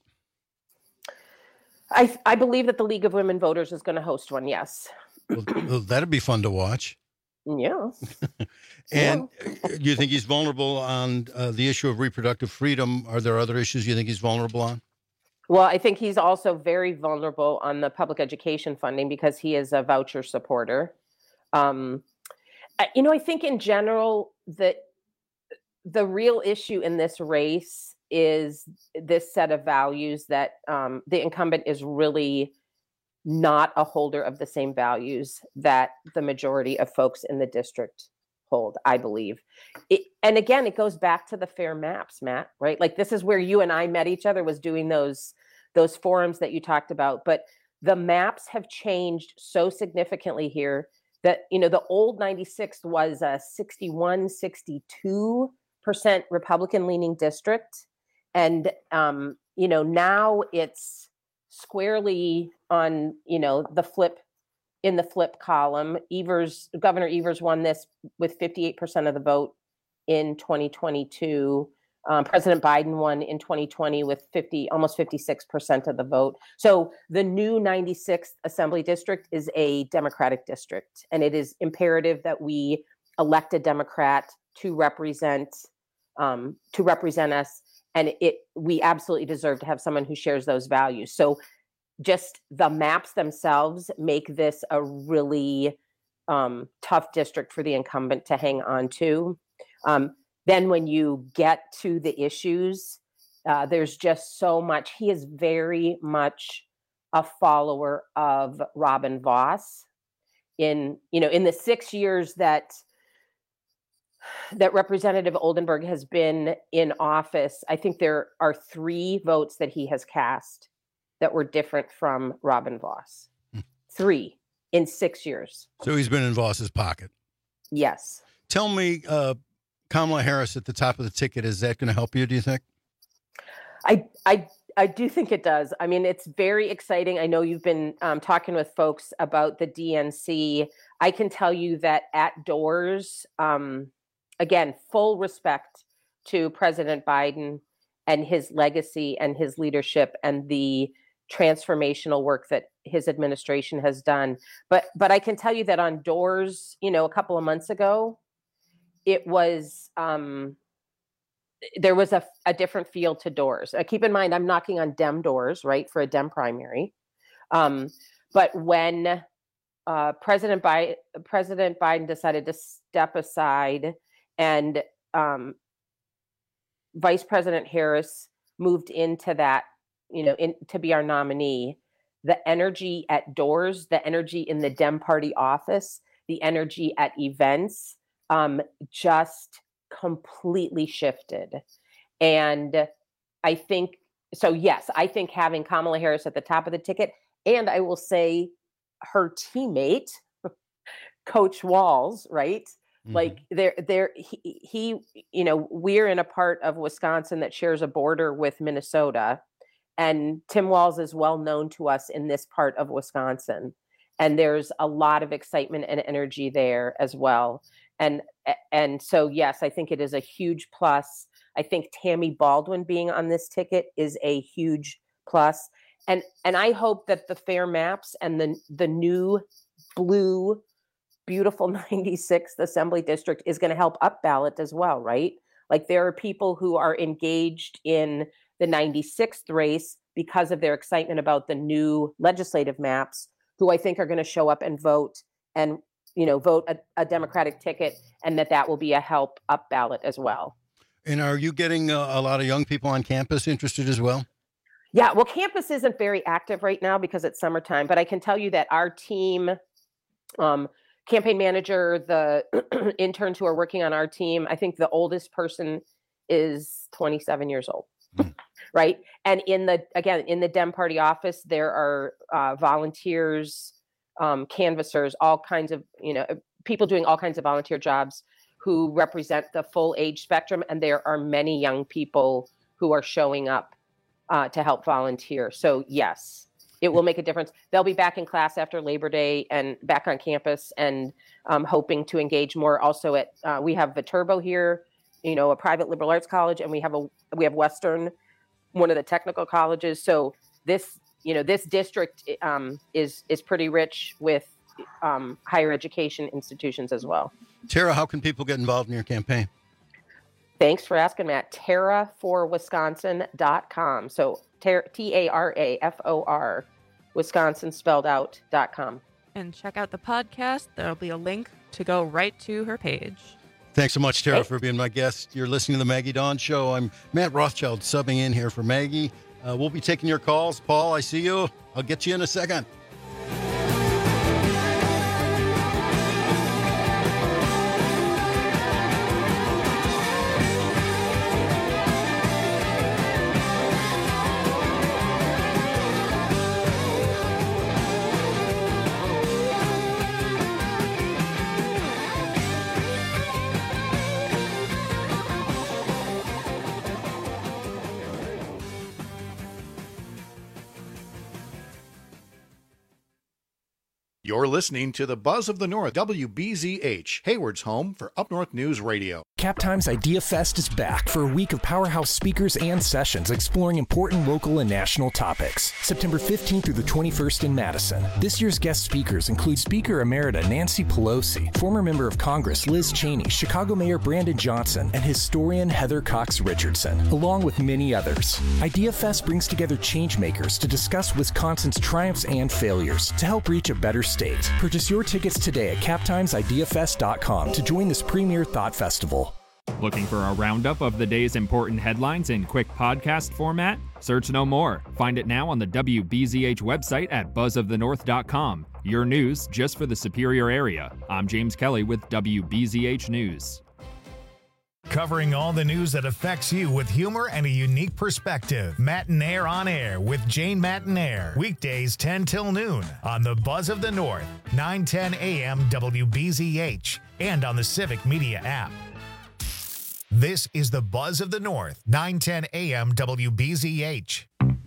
I believe that the League of Women Voters is going to host one, yes. Well, that'd be fun to watch. Yeah. And do you think he's vulnerable on the issue of reproductive freedom? Are there other issues you think he's vulnerable on? Well, I think he's also very vulnerable on the public education funding because he is a voucher supporter. I think in general that the real issue in this race is this set of values that the incumbent is really not a holder of the same values that the majority of folks in the district hold, I believe. And again, it goes back to the Fair Maps, Matt, right? Like this is where you and I met each other, was doing those forums that you talked about. But the maps have changed so significantly here that, the old 96th was a 61-62% Republican leaning district. And, now it's squarely on, the flip column. Governor Evers won this with 58% of the vote in 2022. President Biden won in 2020 with almost 56% of the vote. So the new 96th Assembly District is a Democratic district, and it is imperative that we elect a Democrat to represent us, and we absolutely deserve to have someone who shares those values. So just the maps themselves make this a really tough district for the incumbent to hang on to. Then when you get to the issues, there's just so much. He is very much a follower of Robin Vos. In the 6 years that Representative Oldenburg has been in office, I think there are 3 votes that he has cast that were different from Robin Vos. 3 in 6 years. So he's been in Vos's pocket. Yes. Tell me, Kamala Harris at the top of the ticket, is that going to help you, do you think? I do think it does. I mean, it's very exciting. I know you've been talking with folks about the DNC. I can tell you that at doors, again, full respect to President Biden and his legacy and his leadership and the transformational work that his administration has done. But I can tell you that on doors, a couple of months ago, it was there was a different feel to doors. Keep in mind, I'm knocking on Dem doors, right, for a Dem primary. But when President Biden decided to step aside and Vice President Harris moved into that, to be our nominee, the energy at doors, the energy in the Dem Party office, the energy at events, just completely shifted. And I think, so yes, I think having Kamala Harris at the top of the ticket, and I will say her teammate, Coach Walz, right? Mm-hmm. Like we're in a part of Wisconsin that shares a border with Minnesota, and Tim Walz is well known to us in this part of Wisconsin. And there's a lot of excitement and energy there as well. And so, yes, I think it is a huge plus. I think Tammy Baldwin being on this ticket is a huge plus. And I hope that the fair maps and the new blue, beautiful 96th Assembly District is going to help up ballot as well, right? Like there are people who are engaged in the 96th race because of their excitement about the new legislative maps, who I think are going to show up and vote and vote a Democratic ticket, and that will be a help up ballot as well. And are you getting a lot of young people on campus interested as well? Yeah, well, campus isn't very active right now because it's summertime, but I can tell you that our team, campaign manager, the interns who are working on our team, I think the oldest person is 27 years old, right? And in the Dem Party office, there are volunteers, canvassers, all kinds of, people doing all kinds of volunteer jobs who represent the full age spectrum. And there are many young people who are showing up to help volunteer. So yes, it will make a difference. They'll be back in class after Labor Day and back on campus and hoping to engage more. Also we have Viterbo here, a private liberal arts college, and we have Western, one of the technical colleges. So this district is pretty rich with higher education institutions as well. Tara, how can people get involved in your campaign? Thanks for asking, Matt. TaraForWisconsin.com. So TARAFOR, Wisconsin spelled out.com. And check out the podcast. There'll be a link to go right to her page. Thanks so much, Tara, for being my guest. You're listening to the Maggie Dawn Show. I'm Matt Rothschild subbing in here for Maggie. We'll be taking your calls. Paul, I see you. I'll get you in a second. You're listening to the Buzz of the North, WBZH, Hayward's home for Up North News Radio. Captime's Idea Fest is back for a week of powerhouse speakers and sessions exploring important local and national topics. September 15th through the 21st in Madison. This year's guest speakers include Speaker Emerita Nancy Pelosi, former member of Congress Liz Cheney, Chicago Mayor Brandon Johnson, and historian Heather Cox Richardson, along with many others. Idea Fest brings together changemakers to discuss Wisconsin's triumphs and failures to help reach a better state. Purchase your tickets today at captimesideafest.com to join this premier thought festival. Looking for a roundup of the day's important headlines in quick podcast format? Search no more. Find it now on the WBZH website at buzzofthenorth.com. Your news just for the Superior area. I'm James Kelly with WBZH News. Covering all the news that affects you with humor and a unique perspective. Matinaire on Air with Jane Matinaire. Weekdays 10 till noon on the Buzz of the North, 9:10 a.m. WBZH, and on the Civic Media app. This is the Buzz of the North, 9:10 a.m. WBZH.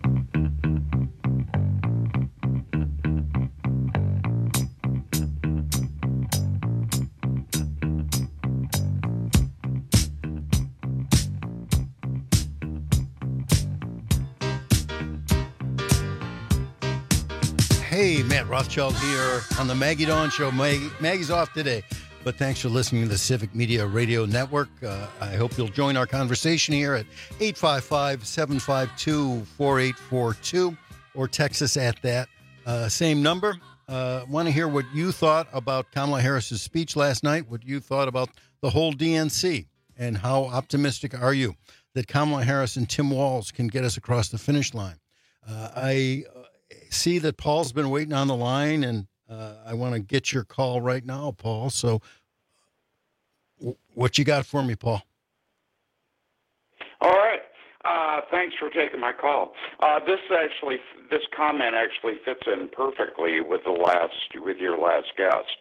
Hey, Matt Rothschild here on the Maggie Dawn Show. Maggie's off today, but thanks for listening to the Civic Media Radio Network. I hope you'll join our conversation here at 855-752-4842 or text us at that same number. Want to hear what you thought about Kamala Harris's speech last night, what you thought about the whole DNC, and how optimistic are you that Kamala Harris and Tim Walz can get us across the finish line. I see that Paul's been waiting on the line, and I want to get your call right now, Paul. So what you got for me, Paul? All right. Thanks for taking my call. This comment actually fits in perfectly with your last guest.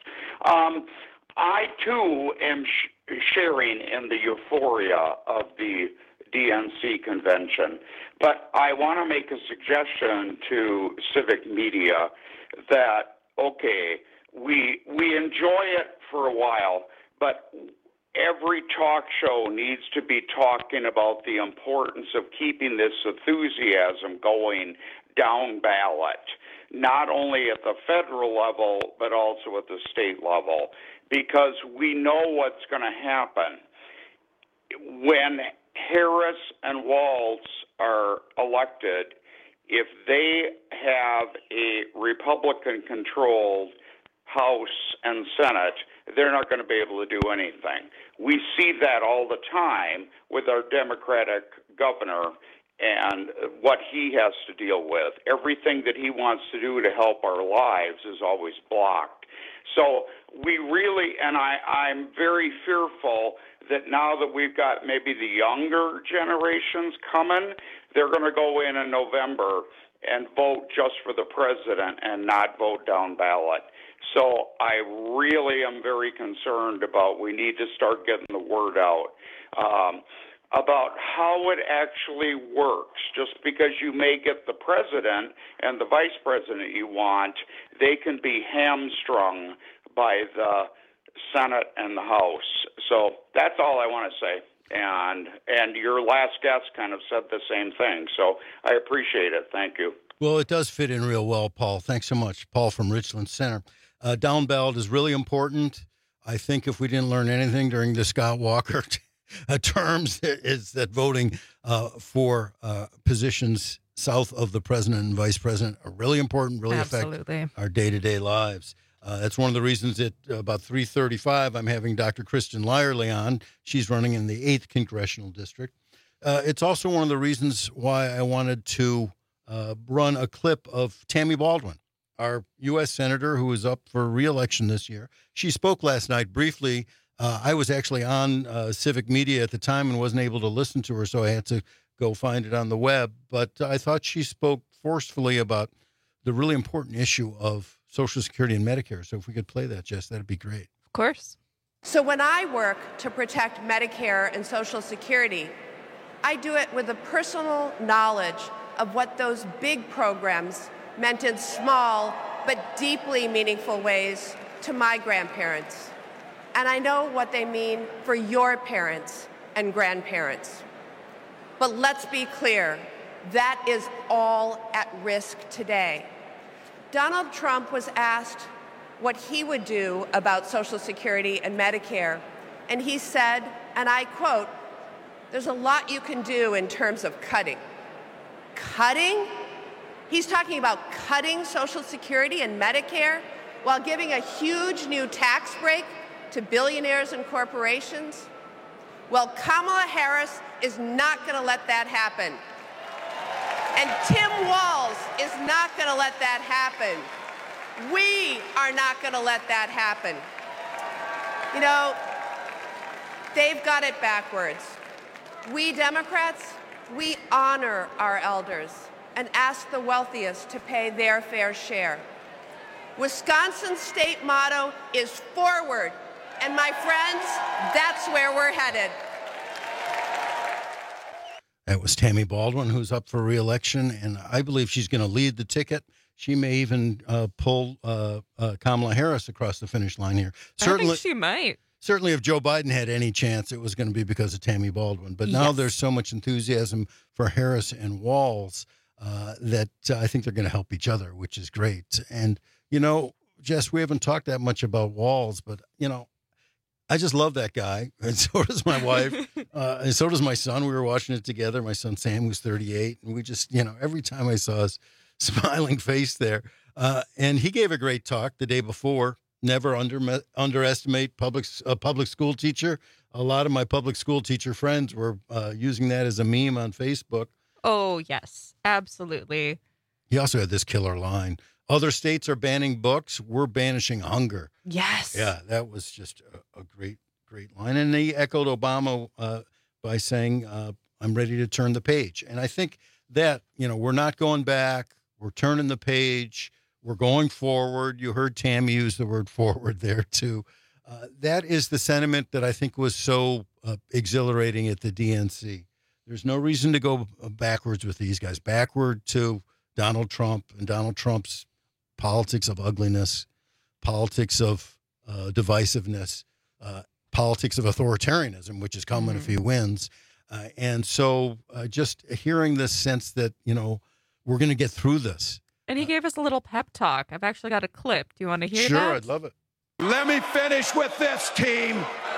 I too am sharing in the euphoria of the DNC convention, but I want to make a suggestion to civic media that, okay, we enjoy it for a while, but every talk show needs to be talking about the importance of keeping this enthusiasm going down ballot, not only at the federal level, but also at the state level, because we know what's going to happen. When Harris and Walz are elected, if they have a Republican-controlled House and Senate, they're not going to be able to do anything. We see that all the time with our Democratic governor and what he has to deal with. Everything that he wants to do to help our lives is always blocked. So we really, and I'm very fearful that now that we've got maybe the younger generations coming, they're going to go in November and vote just for the president and not vote down ballot. So I really am very concerned about, we need to start getting the word out about how it actually works. Just because you may get the president and the vice president you want, they can be hamstrung by the Senate and the House. So that's all I want to say. And your last guest kind of said the same thing. So I appreciate it. Thank you. Well, it does fit in real well, Paul. Thanks so much. Paul from Richland Center. Down ballot is really important. I think if we didn't learn anything during the Scott Walker terms, is that voting for positions south of the president and vice president are really important, really affect our day-to-day lives. That's one of the reasons that about 3:35, I'm having Dr. Kristen Lyerly on. She's running in the 8th Congressional District. It's also one of the reasons why I wanted to run a clip of Tammy Baldwin, our U.S. Senator who is up for re-election this year. She spoke last night briefly. I was actually on Civic Media at the time and wasn't able to listen to her, so I had to go find it on the web. But I thought she spoke forcefully about the really important issue of Social Security and Medicare. So if we could play that, Jess, that'd be great. Of course. So when I work to protect Medicare and Social Security, I do it with a personal knowledge of what those big programs meant in small, but deeply meaningful ways to my grandparents. And I know what they mean for your parents and grandparents. But let's be clear, that is all at risk today. Donald Trump was asked what he would do about Social Security and Medicare, and he said, and I quote, "There's a lot you can do in terms of cutting." Cutting? He's talking about cutting Social Security and Medicare while giving a huge new tax break to billionaires and corporations? Well, Kamala Harris is not going to let that happen. And Tim Walz is not going to let that happen. We are not going to let that happen. You know, they've got it backwards. We Democrats, we honor our elders and ask the wealthiest to pay their fair share. Wisconsin's state motto is forward. And my friends, that's where we're headed. That was Tammy Baldwin, who's up for re-election, and I believe she's going to lead the ticket. She may even pull Kamala Harris across the finish line here. Certainly, I think she might. Certainly, if Joe Biden had any chance, it was going to be because of Tammy Baldwin. But now there's so much enthusiasm for Harris and Walz that I think they're going to help each other, which is great. And, you know, Jess, we haven't talked that much about Walz, but, you know, I just love that guy, and so does my wife, and so does my son. We were watching it together. My son Sam, who's 38, and we just, you know, every time I saw his smiling face there, and he gave a great talk the day before. Never underestimate a public school teacher. A lot of my public school teacher friends were using that as a meme on Facebook. Oh, yes, absolutely. He also had this killer line. Other states are banning books. We're banishing hunger. Yes. Yeah, that was just a great, great line. And he echoed Obama by saying, I'm ready to turn the page. And I think that, you know, we're not going back. We're turning the page. We're going forward. You heard Tammy use the word forward there, too. That is the sentiment that I think was so exhilarating at the DNC. There's no reason to go backwards with these guys. Backward to Donald Trump and Donald Trump's politics of ugliness, politics of divisiveness, politics of authoritarianism, which is coming if he wins. And so just hearing this sense that, you know, we're going to get through this. And he gave us a little pep talk. I've actually got a clip. Do you want to hear that? Sure, I'd love it. Let me finish with this, team.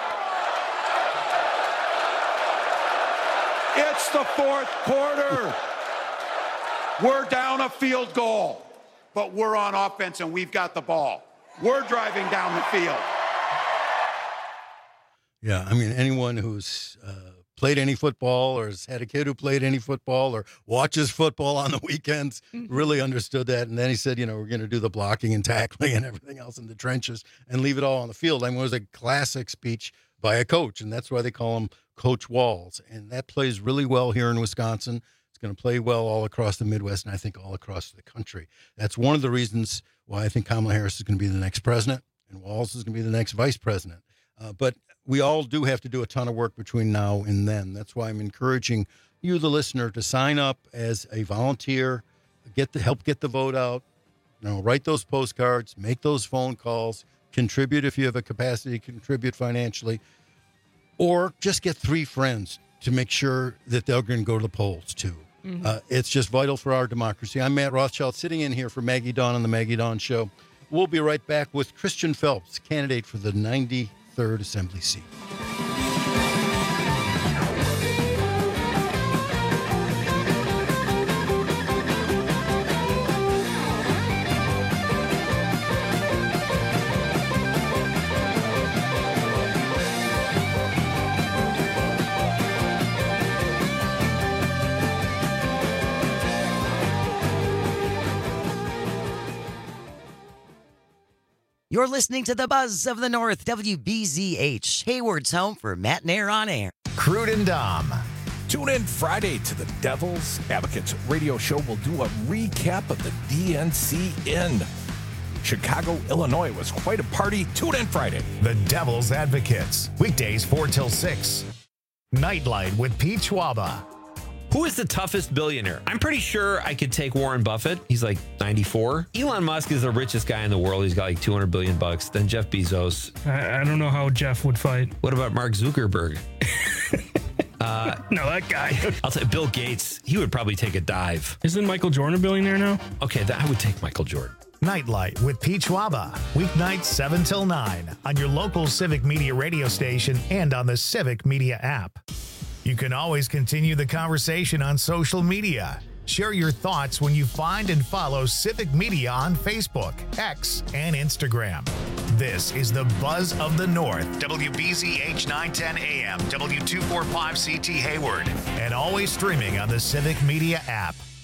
It's the fourth quarter. We're down a field goal, but we're on offense and we've got the ball. We're driving down the field. Yeah, I mean, anyone who's played any football or has had a kid who played any football or watches football on the weekends really understood that. And then he said, you know, we're going to do the blocking and tackling and everything else in the trenches and leave it all on the field. I mean, it was a classic speech by a coach, and that's why they call him Coach Walz. And that plays really well here in Wisconsin. It's going to play well all across the Midwest and I think all across the country. That's one of the reasons why I think Kamala Harris is going to be the next president and Walz is going to be the next vice president. But we all do have to do a ton of work between now and then. That's why I'm encouraging you, the listener, to sign up as a volunteer, help get the vote out, you know, write those postcards, make those phone calls, contribute if you have a capacity to contribute financially, or just get 3 friends to make sure that they're going to go to the polls too. It's just vital for our democracy. I'm Matt Rothschild, sitting in here for Maggie Dawn on the Maggie Dawn Show. We'll be right back with Christian Phelps, candidate for the 93rd Assembly seat. You're listening to the Buzz of the North, WBZH, Hayward's home for Matt and Air on Air. Crude and Dom. Tune in Friday to the Devil's Advocates radio show. We'll do a recap of the DNC in Chicago, Illinois. It was quite a party. Tune in Friday. The Devil's Advocates. Weekdays 4 till 6. Nightlight with Pete Schwaba. Who is the toughest billionaire? I'm pretty sure I could take Warren Buffett. He's like 94. Elon Musk is the richest guy in the world. He's got like $200 billion. Then Jeff Bezos. I don't know how Jeff would fight. What about Mark Zuckerberg? No, that guy. I'll say Bill Gates. He would probably take a dive. Isn't Michael Jordan a billionaire now? Okay, I would take Michael Jordan. Nightlight with Pete Schwaba. Weeknights 7 till 9 on your local Civic Media radio station and on the Civic Media app. You can always continue the conversation on social media. Share your thoughts when you find and follow Civic Media on Facebook, X, and Instagram. This is the Buzz of the North, WBZH 910 AM, W245CT Hayward, and always streaming on the Civic Media app.